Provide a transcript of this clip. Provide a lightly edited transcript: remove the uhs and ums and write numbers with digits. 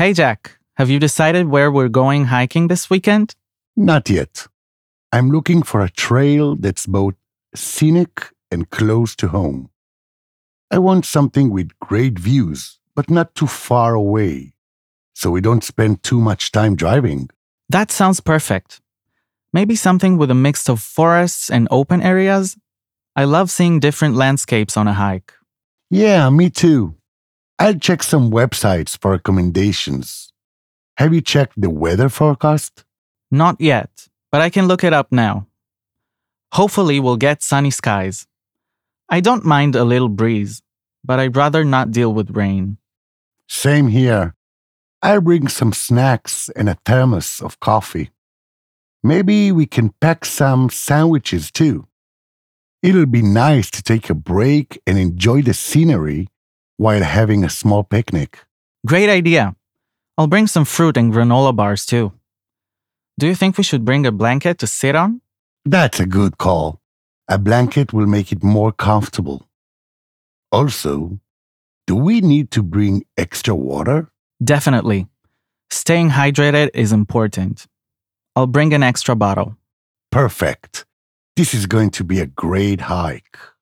Hey Jack, have you decided where we're going hiking this weekend? Not yet. I'm looking for a trail that's both scenic and close to home. I want something with great views, but not too far away, so we don't spend too much time driving. That sounds perfect. Maybe something with a mix of forests and open areas? I love seeing different landscapes on a hike. Yeah, me too. I'll check some websites for recommendations. Have you checked the weather forecast? Not yet, but I can look it up now. Hopefully, we'll get sunny skies. I don't mind a little breeze, but I'd rather not deal with rain. Same here. I'll bring some snacks and a thermos of coffee. Maybe we can pack some sandwiches too. It'll be nice to take a break and enjoy the scenery while having a small picnic. Great idea. I'll bring some fruit and granola bars too. Do you think we should bring a blanket to sit on? That's a good call. A blanket will make it more comfortable. Also, do we need to bring extra water? Definitely. Staying hydrated is important. I'll bring an extra bottle. Perfect. This is going to be a great hike.